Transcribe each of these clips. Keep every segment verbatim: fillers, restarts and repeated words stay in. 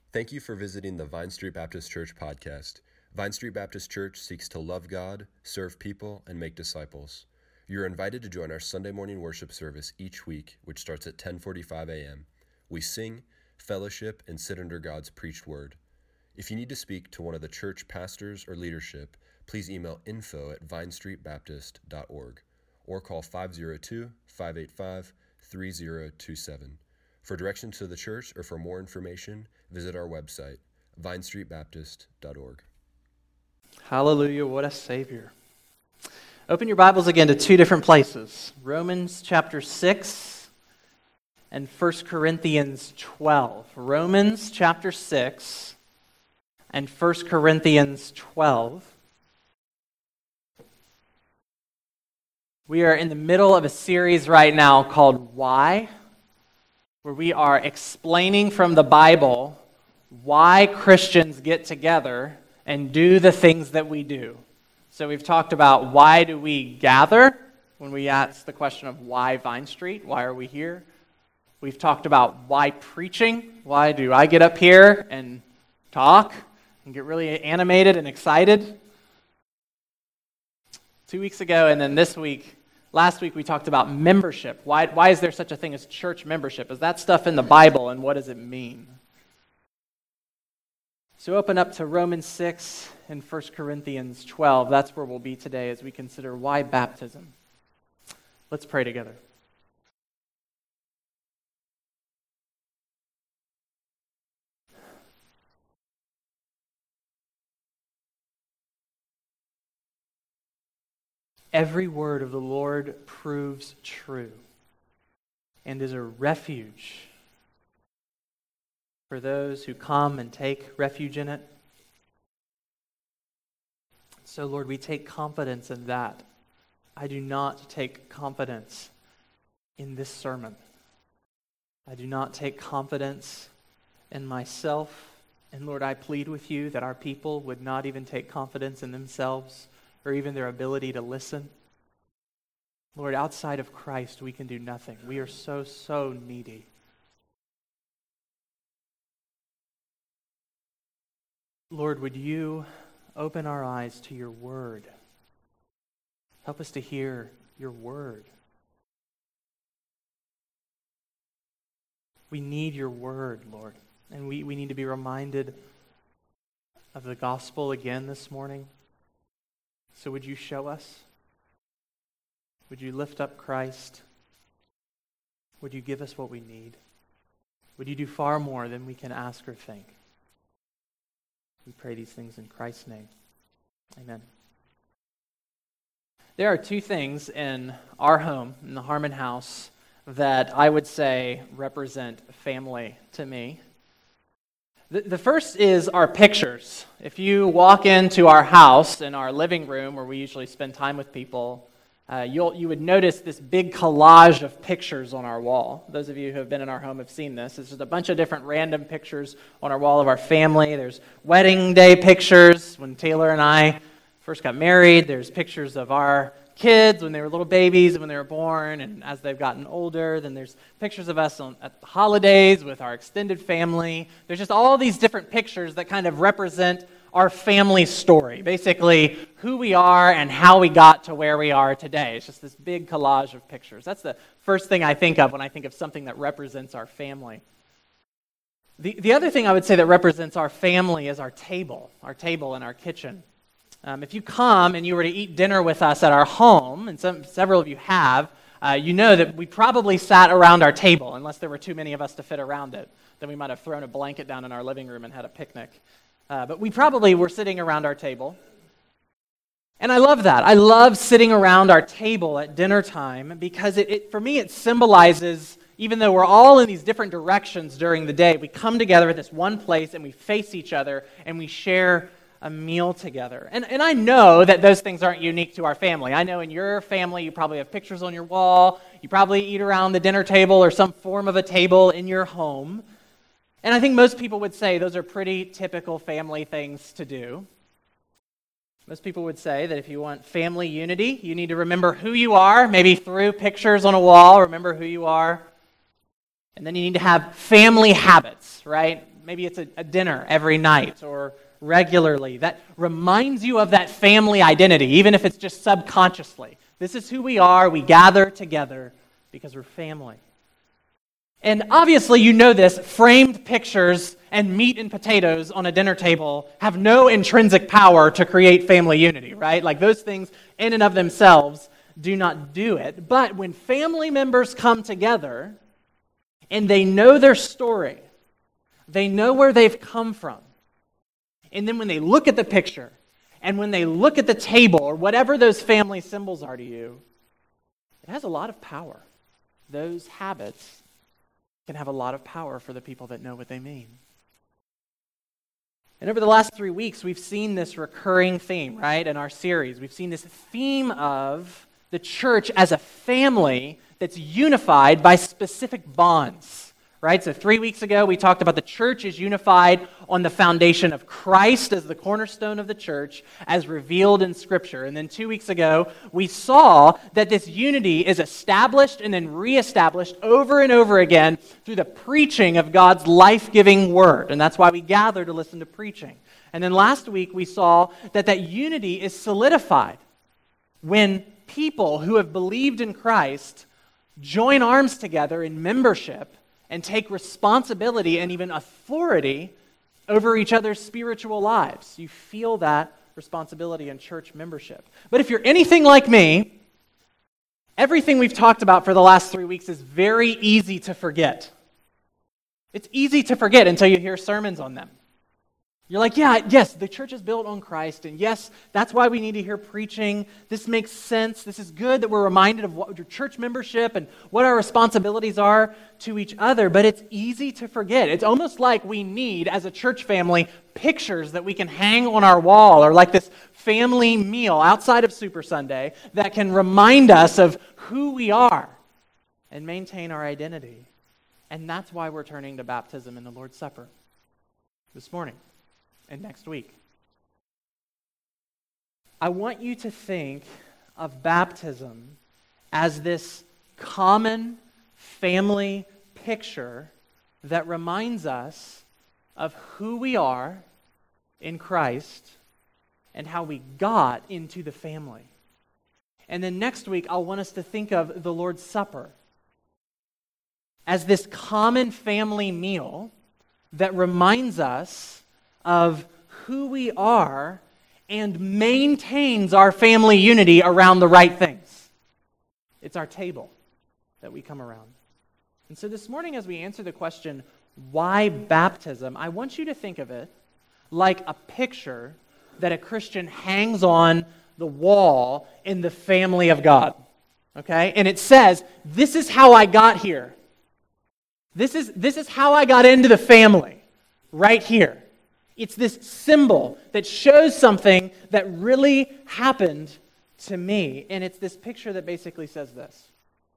Thank you for visiting the Vine Street Baptist Church podcast. Vine Street Baptist Church seeks to love God, serve people, and make disciples. You're invited to join our Sunday morning worship service each week, which starts at ten forty-five a.m. We sing, fellowship, and sit under God's preached word. If you need to speak to one of the church pastors or leadership, please email info at vine street baptist dot org or call five oh two, five eight five, three oh two seven. For directions to the church or for more information, visit our website, vine street baptist dot org. Hallelujah, what a Savior. Open your Bibles again to two different places, Romans chapter six and First Corinthians twelve. Romans chapter six and First Corinthians twelve. We are in the middle of a series right now called Why, where we are explaining from the Bible why Christians get together and do the things that we do. So we've talked about why do we gather when we ask the question of why Vine Street, why are we here? We've talked about why preaching, why do I get up here and talk and get really animated and excited? Two weeks ago and then this week, last week we talked about membership. Why, why is there such a thing as church membership? Is that stuff in the Bible and what does it mean? So open up to Romans six and First Corinthians twelve. That's where we'll be today as we consider why baptism. Let's pray together. Every word of the Lord proves true and is a refuge for those who come and take refuge in it. So, Lord, we take confidence in that. I do not take confidence in this sermon. I do not take confidence in myself. And, Lord, I plead with you that our people would not even take confidence in themselves or even their ability to listen. Lord, outside of Christ, we can do nothing. We are so, so needy. Lord, would you open our eyes to your word? Help us to hear your word. We need your word, Lord, and we, we need to be reminded of the gospel again this morning. So would you show us? Would you lift up Christ? Would you give us what we need? Would you do far more than we can ask or think? We pray these things in Christ's name. Amen. There are two things in our home, in the Harmon house, that I would say represent family to me. The, the first is our pictures. If you walk into our house, in our living room, where we usually spend time with people, uh, you'll you would notice this big collage of pictures on our wall. Those of you who have been in our home have seen this. It's just a bunch of different random pictures on our wall of our family. There's wedding day pictures when Taylor and I first got married. There's pictures of our kids when they were little babies and when they were born, and as they've gotten older. Then there's pictures of us on, at the holidays with our extended family. There's just all these different pictures that kind of represent our family story, basically who we are and how we got to where we are today. It's just this big collage of pictures. That's the first thing I think of when I think of something that represents our family. The, the other thing I would say that represents our family is our table, our table in our kitchen. Um, if you come and you were to eat dinner with us at our home, and some, several of you have, uh, you know that we probably sat around our table, unless there were too many of us to fit around it. Then we might have thrown a blanket down in our living room and had a picnic. Uh, but we probably were sitting around our table. And I love that. I love sitting around our table at dinner time because it, it, for me it symbolizes, even though we're all in these different directions during the day, we come together at this one place and we face each other and we share a meal together. And, and I know that those things aren't unique to our family. I know in your family you probably have pictures on your wall. You probably eat around the dinner table or some form of a table in your home. And I think most people would say those are pretty typical family things to do. Most people would say that if you want family unity, you need to remember who you are, maybe through pictures on a wall, remember who you are. And then you need to have family habits, right? Maybe it's a, a dinner every night or regularly that reminds you of that family identity, even if it's just subconsciously. This is who we are. We gather together because we're family. And obviously, you know this, framed pictures and meat and potatoes on a dinner table have no intrinsic power to create family unity, right? Like those things in and of themselves do not do it. But when family members come together and they know their story, they know where they've come from, and then when they look at the picture and when they look at the table or whatever those family symbols are to you, it has a lot of power. Those habits can have a lot of power for the people that know what they mean. And over the last three weeks, we've seen this recurring theme, right, in our series. We've seen this theme of the church as a family that's unified by specific bonds, right? So three weeks ago, we talked about the church is unified on the foundation of Christ as the cornerstone of the church, as revealed in Scripture. And then two weeks ago, we saw that this unity is established and then reestablished over and over again through the preaching of God's life-giving word. And that's why we gather to listen to preaching. And then last week, we saw that that unity is solidified when people who have believed in Christ join arms together in membership and take responsibility and even authority over each other's spiritual lives. You feel that responsibility in church membership. But if you're anything like me, everything we've talked about for the last three weeks is very easy to forget. It's easy to forget until you hear sermons on them. You're like, yeah, yes, the church is built on Christ, and yes, that's why we need to hear preaching. This makes sense. This is good that we're reminded of what your church membership and what our responsibilities are to each other, but it's easy to forget. It's almost like we need, as a church family, pictures that we can hang on our wall, or like this family meal outside of Super Sunday that can remind us of who we are and maintain our identity. And that's why we're turning to baptism and the Lord's Supper this morning and next week. I want you to think of baptism as this common family picture that reminds us of who we are in Christ and how we got into the family. And then next week, I want us to think of the Lord's Supper as this common family meal that reminds us of who we are and maintains our family unity around the right things. It's our table that we come around. And so this morning, as we answer the question, why baptism, I want you to think of it like a picture that a Christian hangs on the wall in the family of God. Okay? And it says, this is how I got here. This is, this is how I got into the family, right here. It's this symbol that shows something that really happened to me. And it's this picture that basically says this: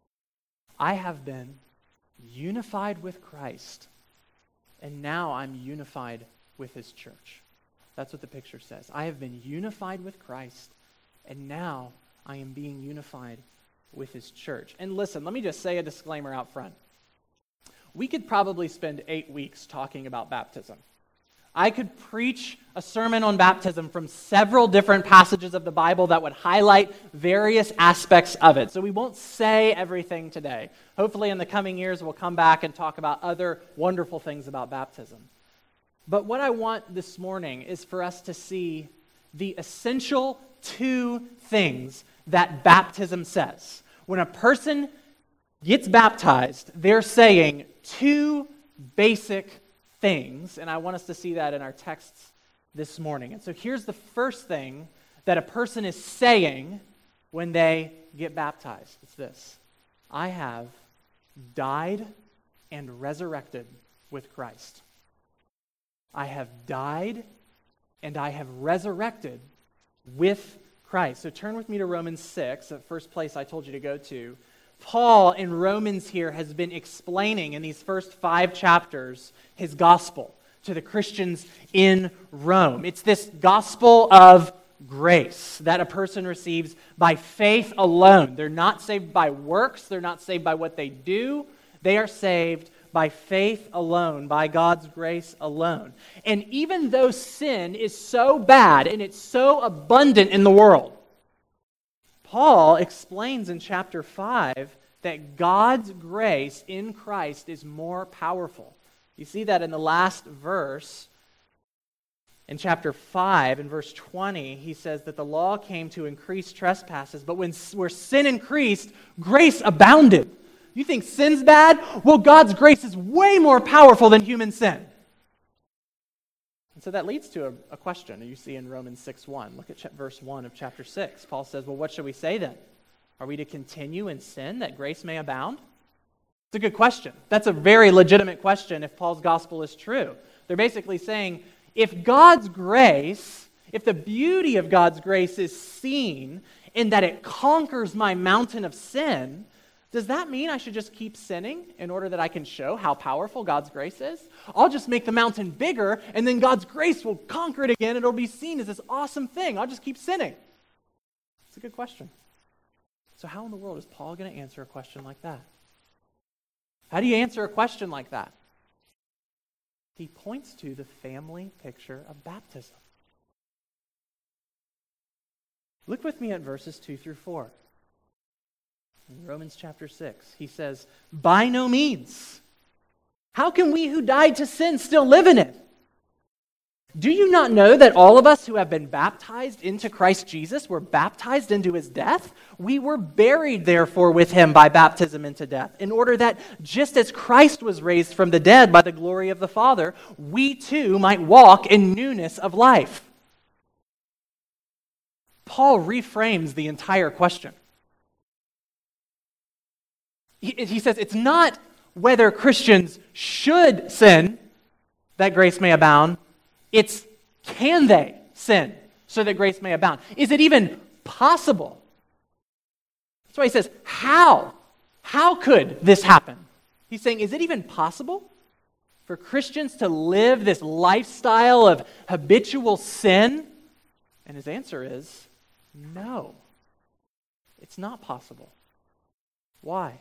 I have been unified with Christ, and now I'm unified with His church. That's what the picture says. I have been unified with Christ, and now I am being unified with His church. And listen, let me just say a disclaimer out front. We could probably spend eight weeks talking about baptism. I could preach a sermon on baptism from several different passages of the Bible that would highlight various aspects of it. So we won't say everything today. Hopefully in the coming years we'll come back and talk about other wonderful things about baptism. But what I want this morning is for us to see the essential two things that baptism says. When a person gets baptized, they're saying two basic things, and I want us to see that in our texts this morning. And so here's the first thing that a person is saying when they get baptized. It's this: I have died and resurrected with Christ. I have died and I have resurrected with Christ. So turn with me to Romans six, the first place I told you to go to. Paul in Romans here has been explaining in these first five chapters his gospel to the Christians in Rome. It's this gospel of grace that a person receives by faith alone. They're not saved by works. They're not saved by what they do. They are saved by faith alone, by God's grace alone. And even though sin is so bad and it's so abundant in the world, Paul explains in chapter five that God's grace in Christ is more powerful. You see that in the last verse. In chapter five, in verse twenty, he says that the law came to increase trespasses, but when where sin increased, grace abounded. You think sin's bad? Well, God's grace is way more powerful than human sin. And so that leads to a, a question you see in Romans six one. Look at ch- verse one of chapter six. Paul says, well, what should we say then? Are we to continue in sin that grace may abound? It's a good question. That's a very legitimate question if Paul's gospel is true. They're basically saying, if God's grace, if the beauty of God's grace is seen in that it conquers my mountain of sin, does that mean I should just keep sinning in order that I can show how powerful God's grace is? I'll just make the mountain bigger, and then God's grace will conquer it again, and it'll be seen as this awesome thing. I'll just keep sinning. It's a good question. So how in the world is Paul going to answer a question like that? How do you answer a question like that? He points to the family picture of baptism. Look with me at verses two through four. In Romans chapter six, he says, by no means. How can we who died to sin still live in it? Do you not know that all of us who have been baptized into Christ Jesus were baptized into his death? We were buried, therefore, with him by baptism into death, in order that just as Christ was raised from the dead by the glory of the Father, we too might walk in newness of life. Paul reframes the entire question. He, he says it's not whether Christians should sin that grace may abound. It's, can they sin so that grace may abound? Is it even possible? That's why he says, how? How could this happen? He's saying, is it even possible for Christians to live this lifestyle of habitual sin? And his answer is, no. It's not possible. Why?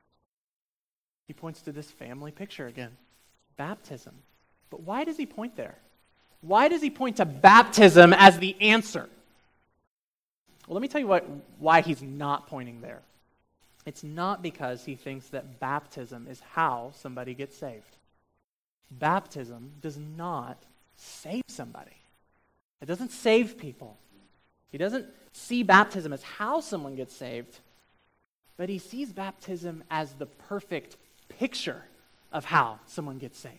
He points to this family picture again, baptism. But why does he point there? Why does he point to baptism as the answer? Well, let me tell you what, why he's not pointing there. It's not because he thinks that baptism is how somebody gets saved. Baptism does not save somebody. It doesn't save people. He doesn't see baptism as how someone gets saved, but he sees baptism as the perfect picture of how someone gets saved.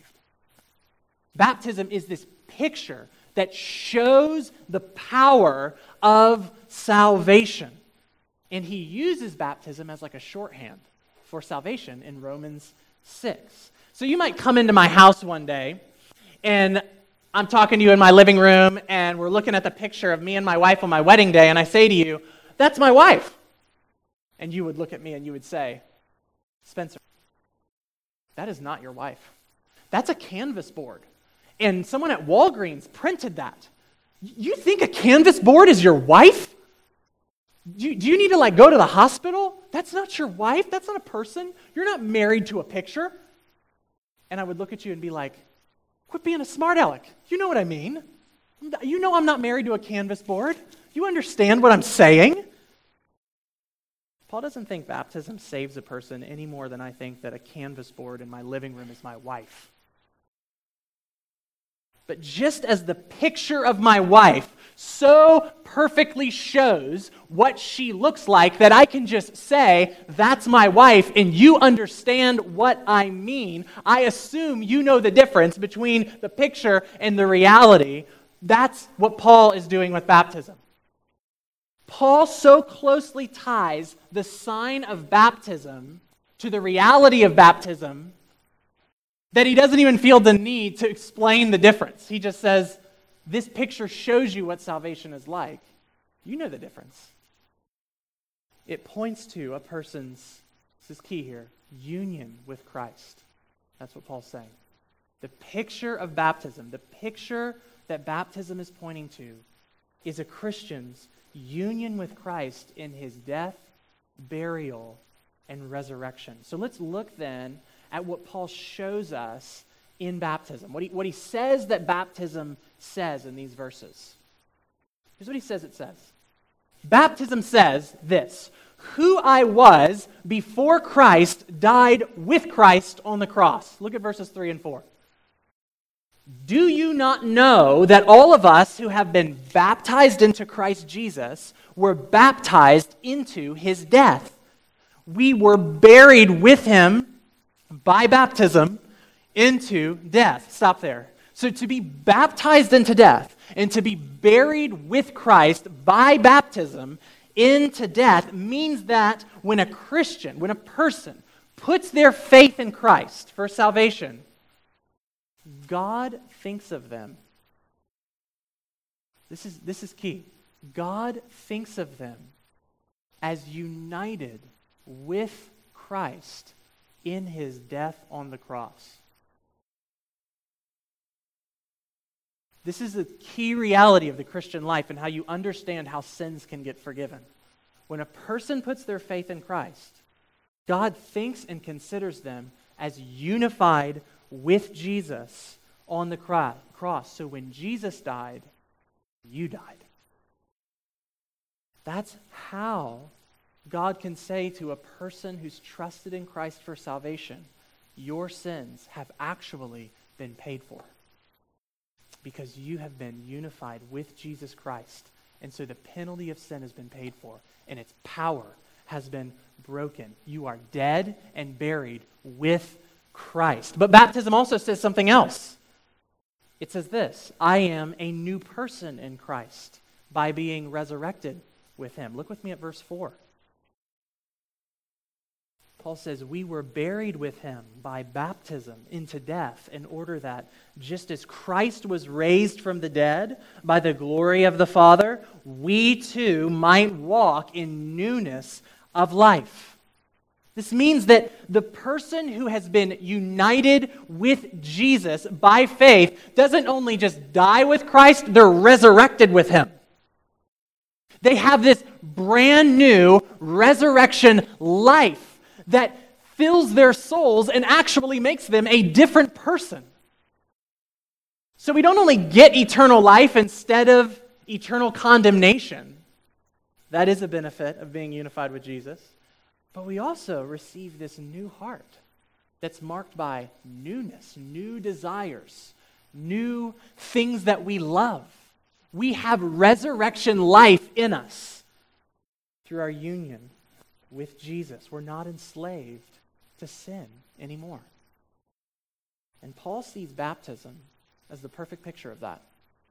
Baptism is this picture that shows the power of salvation. And he uses baptism as like a shorthand for salvation in Romans six. So you might come into my house one day, and I'm talking to you in my living room, and we're looking at the picture of me and my wife on my wedding day, and I say to you, that's my wife. And you would look at me and you would say, Spencer, that is not your wife. That's a canvas board. And someone at Walgreens printed that. You think a canvas board is your wife? Do you, do you need to like go to the hospital? That's not your wife. That's not a person. You're not married to a picture. And I would look at you and be like, quit being a smart aleck. You know what I mean. You know I'm not married to a canvas board. You understand what I'm saying? Paul doesn't think baptism saves a person any more than I think that a canvas board in my living room is my wife. But just as the picture of my wife so perfectly shows what she looks like that I can just say, that's my wife, and you understand what I mean, I assume you know the difference between the picture and the reality. That's what Paul is doing with baptism. Paul so closely ties the sign of baptism to the reality of baptism that he doesn't even feel the need to explain the difference. He just says, this picture shows you what salvation is like. You know the difference. It points to a person's, this is key here, union with Christ. That's what Paul's saying. The picture of baptism, the picture that baptism is pointing to, is a Christian's union with Christ in his death, burial, and resurrection. So let's look then at what Paul shows us in baptism, what he, what he says that baptism says in these verses. Here's what he says it says. Baptism says this: who I was before Christ died with Christ on the cross. Look at verses three and four. Do you not know that all of us who have been baptized into Christ Jesus were baptized into his death? We were buried with him by baptism into death. Stop there. So to be baptized into death and to be buried with Christ by baptism into death means that when a Christian, when a person puts their faith in Christ for salvation, God thinks of them. This is, this is key. God thinks of them as united with Christ in his death on the cross. This is a key reality of the Christian life and how you understand how sins can get forgiven. When a person puts their faith in Christ, God thinks and considers them as unified with Jesus on the cross. So when Jesus died, you died. That's how God can say to a person who's trusted in Christ for salvation, your sins have actually been paid for. Because you have been unified with Jesus Christ. And so the penalty of sin has been paid for, and its power has been broken. You are dead and buried with Christ. But baptism also says something else. It says this: I am a new person in Christ by being resurrected with him. Look with me at verse four. Paul says, we were buried with him by baptism into death, in order that just as Christ was raised from the dead by the glory of the Father, we too might walk in newness of life. This means that the person who has been united with Jesus by faith doesn't only just die with Christ, they're resurrected with him. They have this brand new resurrection life that fills their souls and actually makes them a different person. So we don't only get eternal life instead of eternal condemnation. That is a benefit of being unified with Jesus. But we also receive this new heart that's marked by newness, new desires, new things that we love. We have resurrection life in us through our union with Jesus. We're not enslaved to sin anymore. And Paul sees baptism as the perfect picture of that.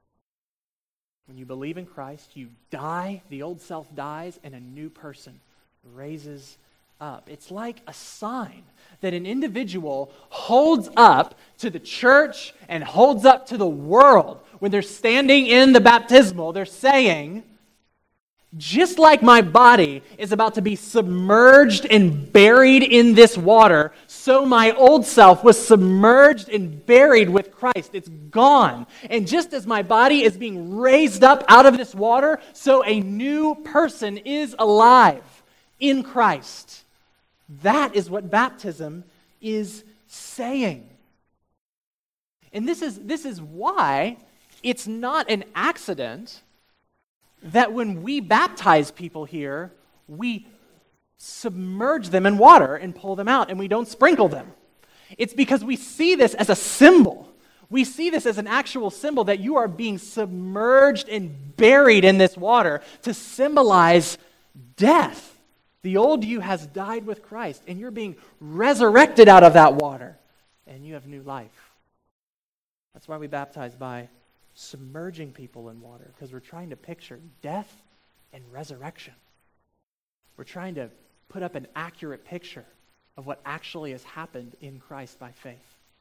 When you believe in Christ, you die, the old self dies, and a new person raises up. It's like a sign that an individual holds up to the church and holds up to the world. When they're standing in the baptismal, they're saying, just like my body is about to be submerged and buried in this water, so my old self was submerged and buried with Christ. It's gone. And just as my body is being raised up out of this water, so a new person is alive in Christ. That is what baptism is saying. And this is, this is why it's not an accident that when we baptize people here, we submerge them in water and pull them out, and we don't sprinkle them. It's because we see this as a symbol. We see this as an actual symbol that you are being submerged and buried in this water to symbolize death. The old you has died with Christ, and you're being resurrected out of that water, and you have new life. That's why we baptize by submerging people in water, because we're trying to picture death and resurrection. We're trying to put up an accurate picture of what actually has happened in Christ by faith.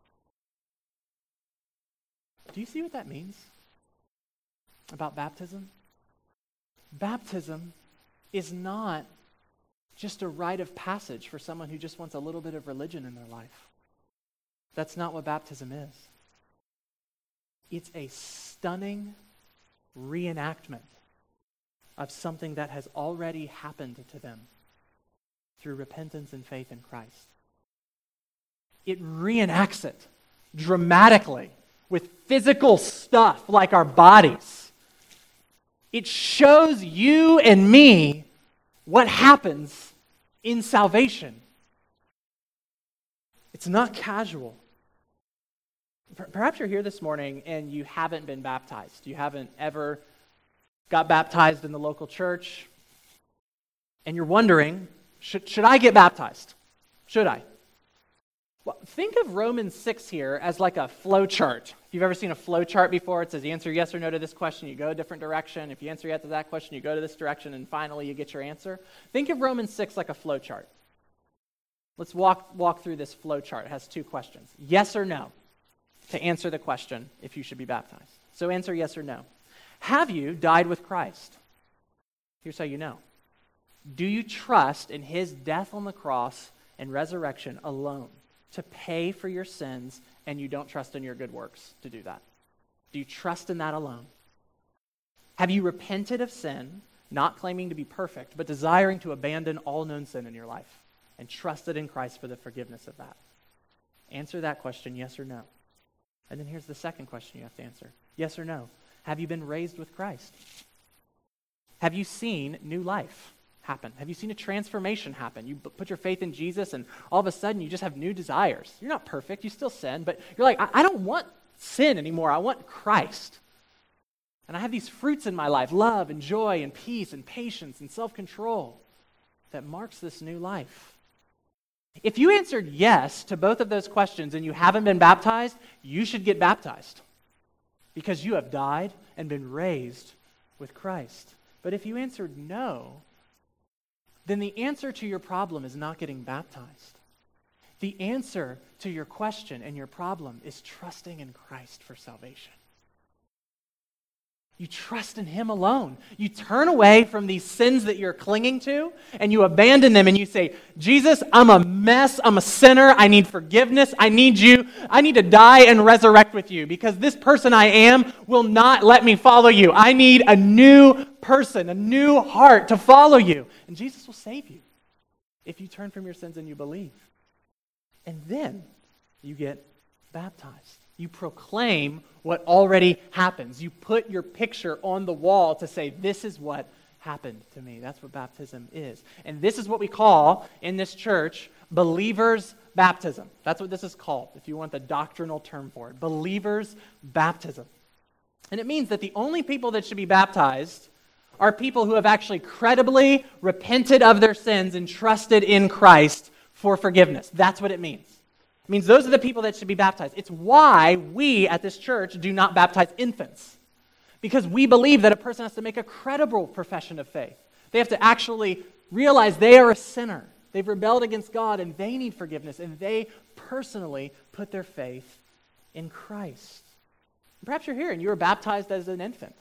Do you see what that means about baptism? Baptism is not just a rite of passage for someone who just wants a little bit of religion in their life. That's not what baptism is. It's a stunning reenactment of something that has already happened to them through repentance and faith in Christ. it reenacts it dramatically with physical stuff like our bodies. It shows you and me what happens in salvation. It's not casual. Perhaps you're here this morning and you haven't been baptized. You haven't ever got baptized in the local church. And you're wondering, should, should I get baptized? Should I? Well, think of Romans six here as like a flow chart. If you've ever seen a flow chart before, it says you answer yes or no to this question, you go a different direction. If you answer yes to that question, you go to this direction, and finally you get your answer. Think of Romans six like a flow chart. Let's walk, walk through this flow chart. It has two questions. Yes or no to answer the question if you should be baptized. So answer yes or no. Have you died with Christ? Here's how you know. Do you trust in his death on the cross and resurrection alone to pay for your sins, and you don't trust in your good works to do that? Do you trust in that alone? Have you repented of sin, not claiming to be perfect, but desiring to abandon all known sin in your life and trusted in Christ for the forgiveness of that? Answer that question, yes or no. And then here's the second question you have to answer. Yes or no. Have you been raised with Christ? Have you seen new life happen? Have you seen a transformation happen? You put your faith in Jesus and all of a sudden you just have new desires. You're not perfect, you still sin, but you're like, I, I don't want sin anymore, I want Christ. And I have these fruits in my life, love and joy and peace and patience and self-control that marks this new life. If you answered yes to both of those questions and you haven't been baptized, you should get baptized because you have died and been raised with Christ. But if you answered no, then the answer to your problem is not getting baptized. The answer to your question and your problem is trusting in Christ for salvation. You trust in him alone. You turn away from these sins that you're clinging to and you abandon them and you say, Jesus, I'm a mess. I'm a sinner. I need forgiveness. I need you. I need to die and resurrect with you because this person I am will not let me follow you. I need a new person, a new heart to follow you. And Jesus will save you if you turn from your sins and you believe. And then you get baptized. You proclaim what already happens. You put your picture on the wall to say, this is what happened to me. That's what baptism is. And this is what we call, in this church, believer's baptism. That's what this is called, if you want the doctrinal term for it. Believer's baptism. And it means that the only people that should be baptized are people who have actually credibly repented of their sins and trusted in Christ for forgiveness. That's what it means. It means those are the people that should be baptized. It's why we at this church do not baptize infants. Because we believe that a person has to make a credible profession of faith. They have to actually realize they are a sinner. They've rebelled against God and they need forgiveness. And they personally put their faith in Christ. Perhaps you're here and you were baptized as an infant.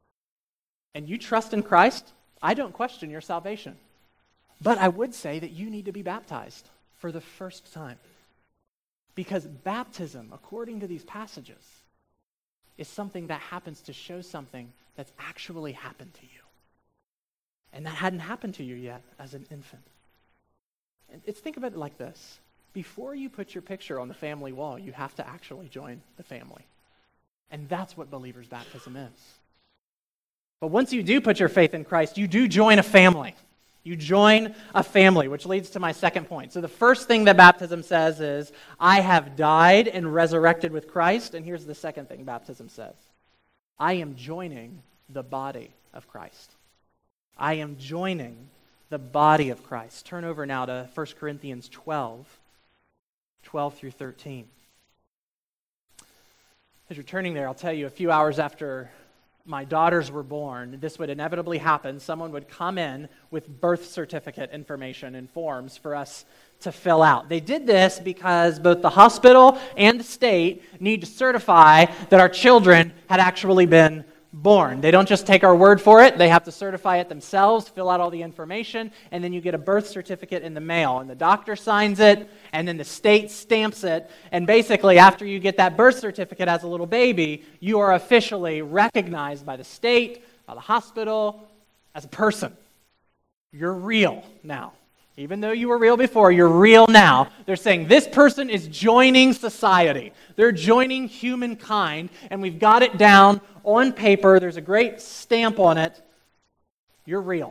And you trust in Christ. I don't question your salvation. But I would say that you need to be baptized for the first time. Because baptism, according to these passages, is something that happens to show something that's actually happened to you. And that hadn't happened to you yet as an infant. And it's, think about it like this. Before you put your picture on the family wall, you have to actually join the family. And that's what believer's baptism is. But once you do put your faith in Christ, you do join a family. You join a family, which leads to my second point. So the first thing that baptism says is, I have died and resurrected with Christ. And here's the second thing baptism says. I am joining the body of Christ. I am joining the body of Christ. Turn over now to First Corinthians twelve, twelve through thirteen. As you're turning there, I'll tell you, a few hours after my daughters were born, this would inevitably happen. Someone would come in with birth certificate information and forms for us to fill out. They did this because both the hospital and the state need to certify that our children had actually been born. They don't just take our word for it. They have to certify it themselves, fill out all the information, and then you get a birth certificate in the mail. And the doctor signs it, and then the state stamps it. And basically, after you get that birth certificate as a little baby, you are officially recognized by the state, by the hospital, as a person. You're real now. Even though you were real before, you're real now. They're saying this person is joining society. They're joining humankind, and we've got it down on paper. There's a great stamp on it. You're real.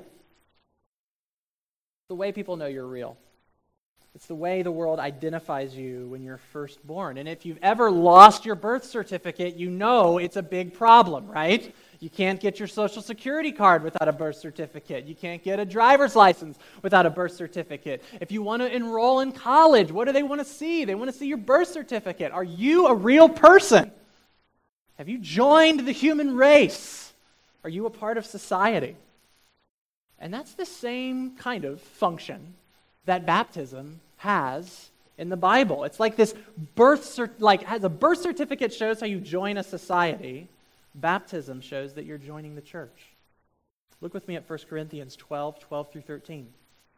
The way people know you're real. It's the way the world identifies you when you're first born. And if you've ever lost your birth certificate, you know it's a big problem, right? You can't get your Social Security card without a birth certificate. You can't get a driver's license without a birth certificate. If you want to enroll in college, what do they want to see? They want to see your birth certificate. Are you a real person? Have you joined the human race? Are you a part of society? And that's the same kind of function that baptism has in the Bible. It's like this birth cert- like as a birth certificate shows how you join a society, baptism shows that you're joining the church. Look with me at First Corinthians twelve, twelve through thirteen.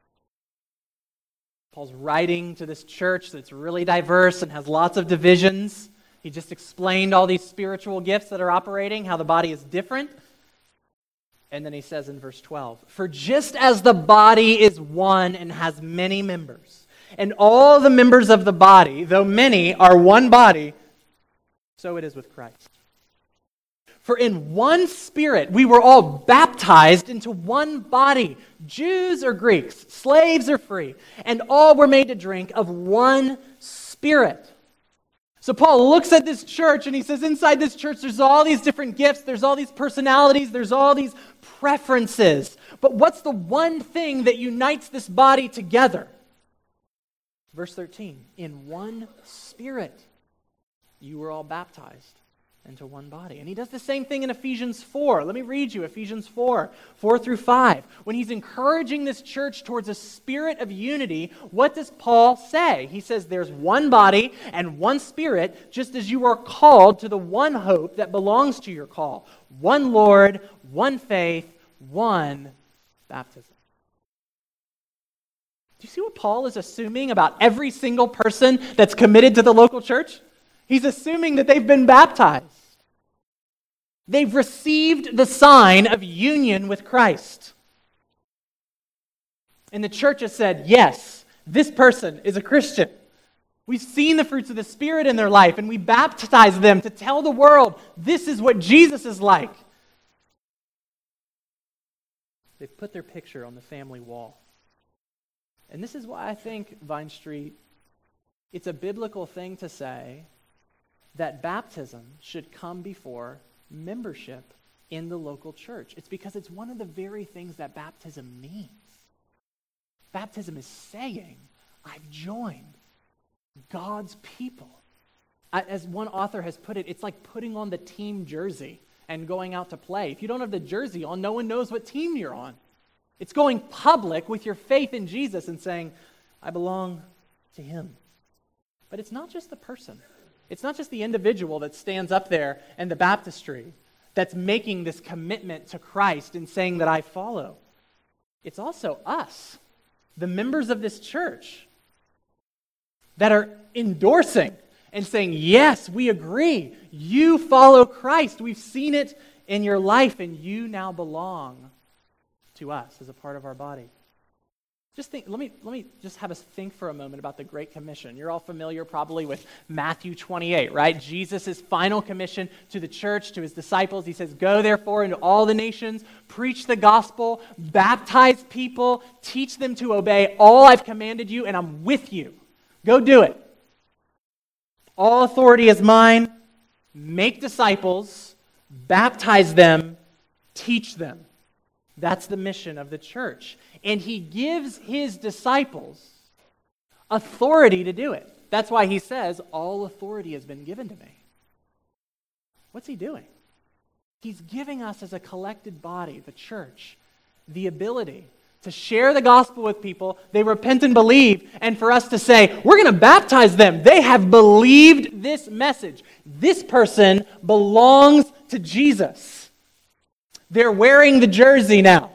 Paul's writing to this church that's really diverse and has lots of divisions. He just explained all these spiritual gifts that are operating, how the body is different. And then he says in verse twelve, "For just as the body is one and has many members, and all the members of the body, though many, are one body, so it is with Christ. For in one Spirit we were all baptized into one body, Jews or Greeks, slaves or free, and all were made to drink of one Spirit." So Paul looks at this church and he says, inside this church there's all these different gifts, there's all these personalities, there's all these preferences. But what's the one thing that unites this body together? Verse thirteen, "In one Spirit you were all baptized into one body." And he does the same thing in Ephesians four. Let me read you Ephesians four, four through five. When he's encouraging this church towards a spirit of unity, what does Paul say? He says there's one body and one Spirit, just as you are called to the one hope that belongs to your call. One Lord, one faith, one baptism. Do you see what Paul is assuming about every single person that's committed to the local church? He's assuming that they've been baptized. They've received the sign of union with Christ. And the church has said, yes, this person is a Christian. We've seen the fruits of the Spirit in their life, and we baptize them to tell the world this is what Jesus is like. They've put their picture on the family wall. And this is why I think, Vine Street, it's a biblical thing to say that baptism should come before membership in the local church. It's because it's one of the very things that baptism means. Baptism is saying, I've joined God's people. As one author has put it, it's like putting on the team jersey and going out to play. If you don't have the jersey on, no one knows what team you're on. It's going public with your faith in Jesus and saying, I belong to Him. But it's not just the person. It's not just the individual that stands up there in the baptistry that's making this commitment to Christ and saying that I follow. It's also us, the members of this church, that are endorsing and saying, yes, we agree. You follow Christ. We've seen it in your life, and you now belong to us as a part of our body. Just think, let me let me just have us think for a moment about the Great Commission. You're all familiar probably with Matthew twenty-eight, right? Jesus' final commission to the church, to his disciples. He says, go therefore into all the nations, preach the gospel, baptize people, teach them to obey all I've commanded you, and I'm with you. Go do it. All authority is mine. Make disciples, baptize them, teach them. That's the mission of the church. And he gives his disciples authority to do it. That's why he says, all authority has been given to me. What's he doing? He's giving us as a collected body, the church, the ability to share the gospel with people. They repent and believe, and for us to say, we're going to baptize them. They have believed this message. This person belongs to Jesus. They're wearing the jersey now.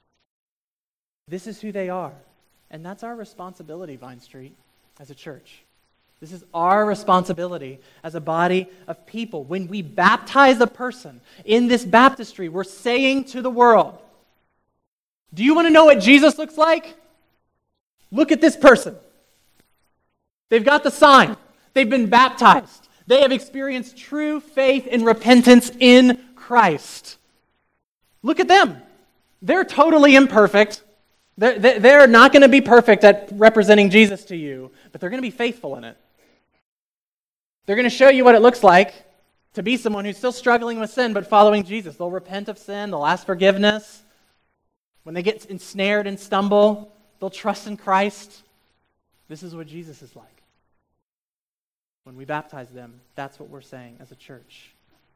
This is who they are. And that's our responsibility, Vine Street, as a church. This is our responsibility as a body of people. When we baptize a person in this baptistry, we're saying to the world, do you want to know what Jesus looks like? Look at this person. They've got the sign. They've been baptized. They have experienced true faith and repentance in Christ. Look at them. They're totally imperfect. They're, they're not going to be perfect at representing Jesus to you, but they're going to be faithful in it. They're going to show you what it looks like to be someone who's still struggling with sin but following Jesus. They'll repent of sin. They'll ask forgiveness. When they get ensnared and stumble, they'll trust in Christ. This is what Jesus is like. When we baptize them, that's what we're saying as a church.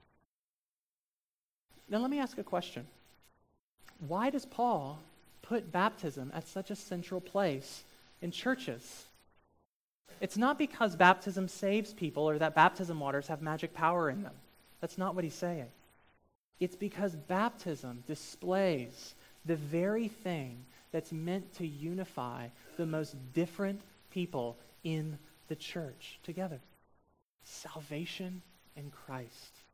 Now let me ask a question. Why does Paul put baptism at such a central place in churches? It's not because baptism saves people or that baptism waters have magic power in them. That's not what he's saying. It's because baptism displays the very thing that's meant to unify the most different people in the church together. Salvation in Christ.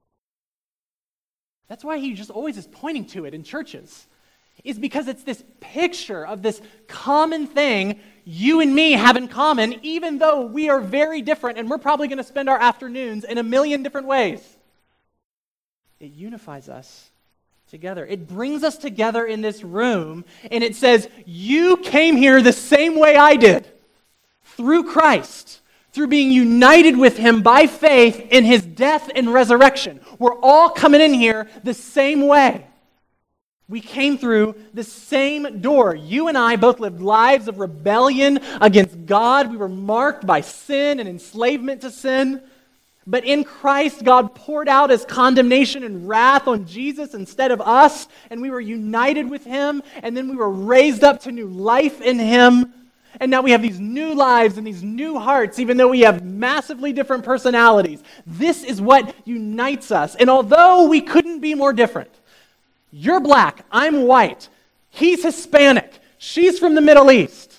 That's why he just always is pointing to it in churches. Is because it's this picture of this common thing you and me have in common, even though we are very different and we're probably going to spend our afternoons in a million different ways. It unifies us together. It brings us together in this room, and it says, you came here the same way I did, through Christ, through being united with him by faith in his death and resurrection. We're all coming in here the same way. We came through the same door. You and I both lived lives of rebellion against God. We were marked by sin and enslavement to sin. But in Christ, God poured out his condemnation and wrath on Jesus instead of us, and we were united with him, and then we were raised up to new life in him. And now we have these new lives and these new hearts, even though we have massively different personalities. This is what unites us. And although we couldn't be more different, you're black, I'm white, he's Hispanic, she's from the Middle East.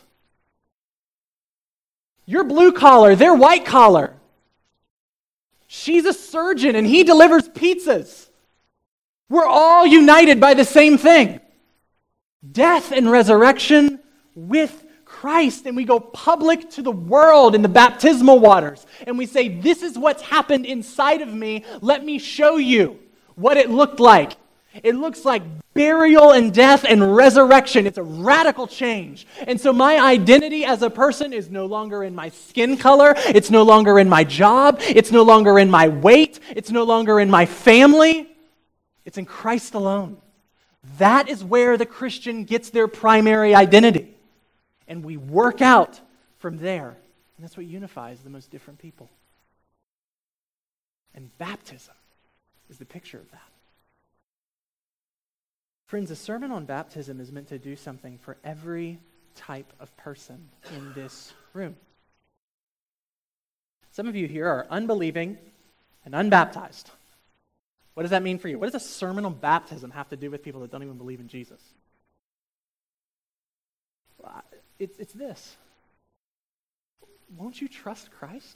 You're blue collar, they're white collar. She's a surgeon and he delivers pizzas. We're all united by the same thing. Death and resurrection with Christ. And we go public to the world in the baptismal waters. And we say, this is what's happened inside of me. Let me show you what it looked like. It looks like burial and death and resurrection. It's a radical change. And so my identity as a person is no longer in my skin color. It's no longer in my job. It's no longer in my weight. It's no longer in my family. It's in Christ alone. That is where the Christian gets their primary identity. And we work out from there. And that's what unifies the most different people. And baptism is the picture of that. Friends, a sermon on baptism is meant to do something for every type of person in this room. Some of you here are unbelieving and unbaptized. What does that mean for you? What does a sermon on baptism have to do with people that don't even believe in Jesus? It's, it's this. Won't you trust Christ?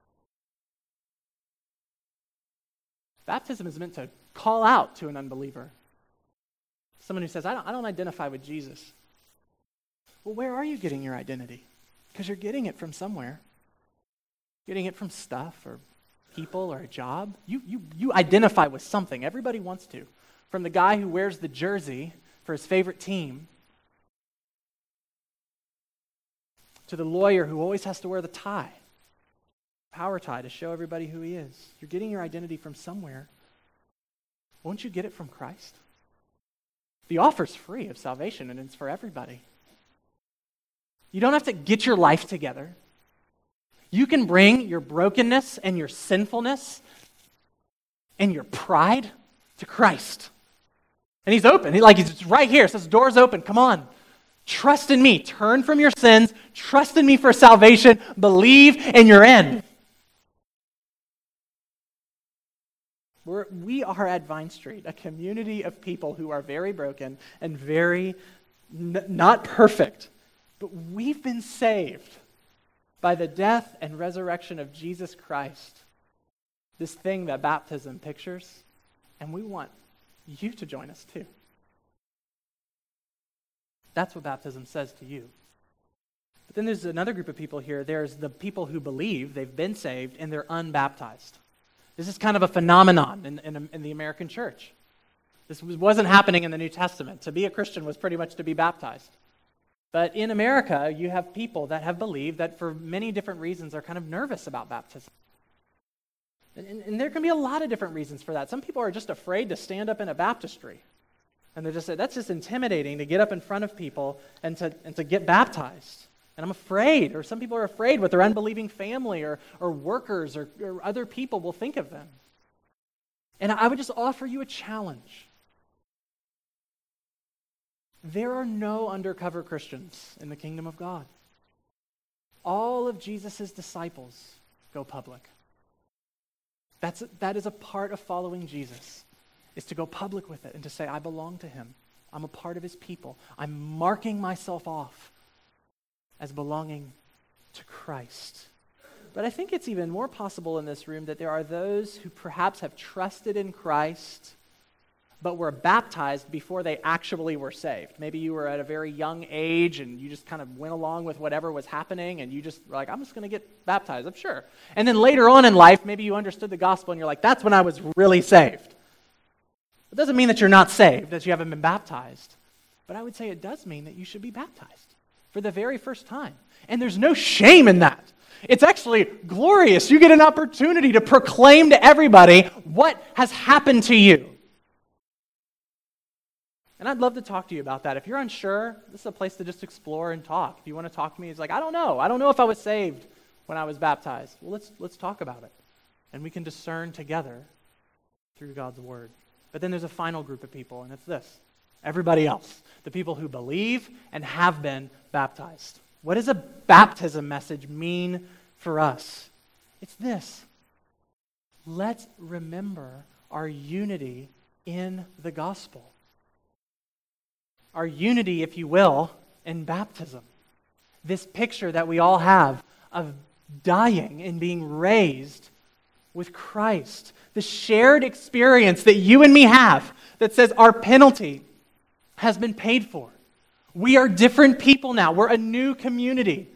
Baptism is meant to call out to an unbeliever. Someone who says, I don't, I don't identify with Jesus. Well, where are you getting your identity? Because you're getting it from somewhere. Getting it from stuff or people or a job. You, you, you identify with something. Everybody wants to. From the guy who wears the jersey for his favorite team to the lawyer who always has to wear the tie, power tie, to show everybody who he is. You're getting your identity from somewhere. Won't you get it from Christ? The offer's free of salvation, and it's for everybody. You don't have to get your life together. You can bring your brokenness and your sinfulness and your pride to Christ. And he's open. He, like he's right here. It says, door's open. Come on. Trust in me. Turn from your sins. Trust in me for salvation. Believe, and you're in. We're, we are at Vine Street, a community of people who are very broken and very n- not perfect. But we've been saved by the death and resurrection of Jesus Christ. This thing that baptism pictures. And we want you to join us too. That's what baptism says to you. But then there's another group of people here. There's the people who believe they've been saved and they're unbaptized. This is kind of a phenomenon in, in, in the American church. This was, wasn't happening in the New Testament. To be a Christian was pretty much to be baptized. But in America, you have people that have believed that for many different reasons are kind of nervous about baptism. And, and, and there can be a lot of different reasons for that. Some people are just afraid to stand up in a baptistry. And they're just, that's just intimidating to get up in front of people and to, and to get baptized. And I'm afraid, or some people are afraid what their unbelieving family or, or workers or, or other people will think of them. And I would just offer you a challenge. There are no undercover Christians in the kingdom of God. All of Jesus' disciples go public. That's, that is a part of following Jesus, is to go public with it and to say, I belong to him. I'm a part of his people. I'm marking myself off as belonging to Christ. But I think it's even more possible in this room that there are those who perhaps have trusted in Christ but were baptized before they actually were saved. Maybe you were at a very young age and you just kind of went along with whatever was happening and you just were like, I'm just going to get baptized, I'm sure. And then later on in life, maybe you understood the gospel and you're like, that's when I was really saved. It doesn't mean that you're not saved, that you haven't been baptized. But I would say it does mean that you should be baptized for the very first time. And there's no shame in that. It's actually glorious. You get an opportunity to proclaim to everybody what has happened to you. And I'd love to talk to you about that. If you're unsure, this is a place to just explore and talk. If you want to talk to me, it's like, I don't know. I don't know if I was saved when I was baptized. Well, let's let's talk about it. And we can discern together through God's word. But then there's a final group of people, and it's this. Everybody else. The people who believe and have been baptized. What does a baptism message mean for us? It's this. Let's remember our unity in the gospel. Our unity, if you will, in baptism. This picture that we all have of dying and being raised with Christ. The shared experience that you and me have that says our penalty has been paid for. We are different people now. We're a new community.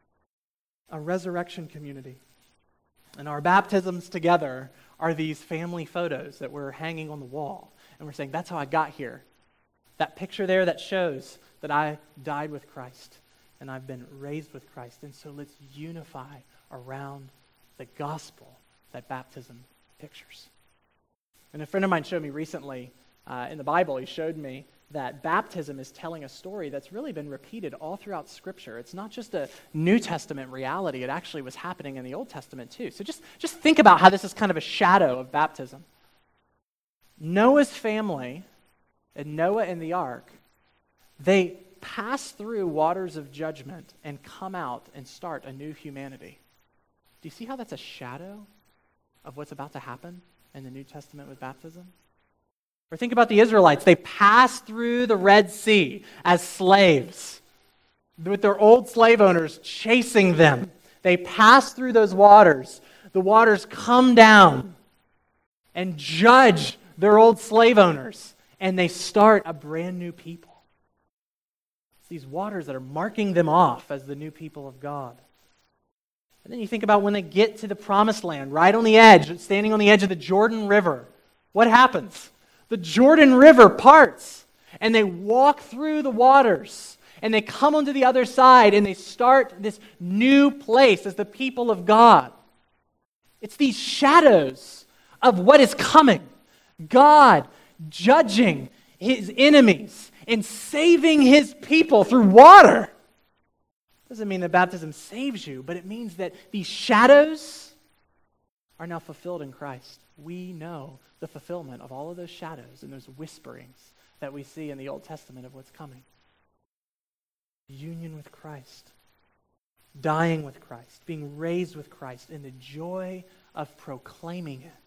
A resurrection community. And our baptisms together are these family photos that we're hanging on the wall. And we're saying, that's how I got here. That picture there that shows that I died with Christ and I've been raised with Christ. And so let's unify around the gospel that baptism pictures. And a friend of mine showed me recently uh, in the Bible, he showed me that baptism is telling a story that's really been repeated all throughout Scripture. It's not just a New Testament reality. It actually was happening in the Old Testament too. So just, just think about how this is kind of a shadow of baptism. Noah's family and Noah and the ark, they pass through waters of judgment and come out and start a new humanity. Do you see how that's a shadow of what's about to happen in the New Testament with baptism? Or think about the Israelites. They passed through the Red Sea as slaves with their old slave owners chasing them. They pass through those waters. The waters come down and judge their old slave owners. And they start a brand new people. It's these waters that are marking them off as the new people of God. And then you think about when they get to the promised land, right on the edge, standing on the edge of the Jordan River. What happens? The Jordan River parts, and they walk through the waters, and they come onto the other side, and they start this new place as the people of God. It's these shadows of what is coming. God judging his enemies and saving his people through water. Doesn't mean that baptism saves you, but it means that these shadows are now fulfilled in Christ. We know the fulfillment of all of those shadows and those whisperings that we see in the Old Testament of what's coming. Union with Christ, dying with Christ, being raised with Christ in the joy of proclaiming it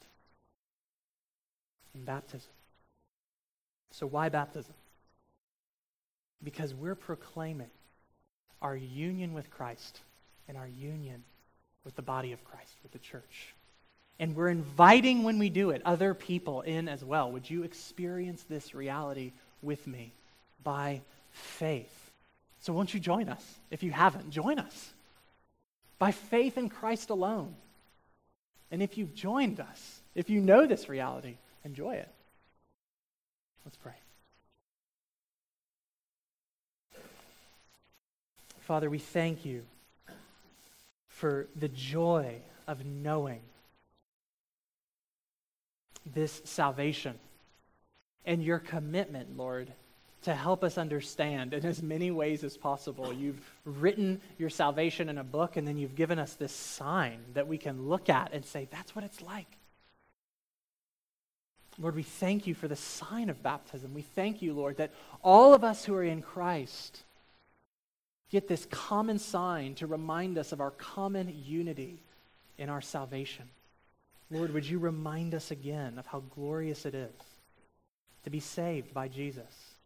in baptism. So why baptism? Because we're proclaiming our union with Christ and our union with the body of Christ, with the church. And we're inviting, when we do it, other people in as well. Would you experience this reality with me by faith So won't you join us? If you haven't, join us. By faith in Christ alone. And if you've joined us, if you know this reality, enjoy it. Let's pray. Father, we thank you for the joy of knowing this salvation and your commitment, Lord, to help us understand in as many ways as possible. You've written your salvation in a book, and then you've given us this sign that we can look at and say, that's what it's like. Lord, we thank you for the sign of baptism. We thank you, Lord, that all of us who are in Christ get this common sign to remind us of our common unity in our salvation. Lord, would you remind us again of how glorious it is to be saved by Jesus?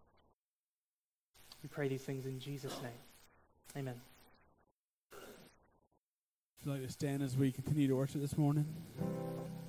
We pray these things in Jesus' name. Amen. Would you like to stand as we continue to worship this morning?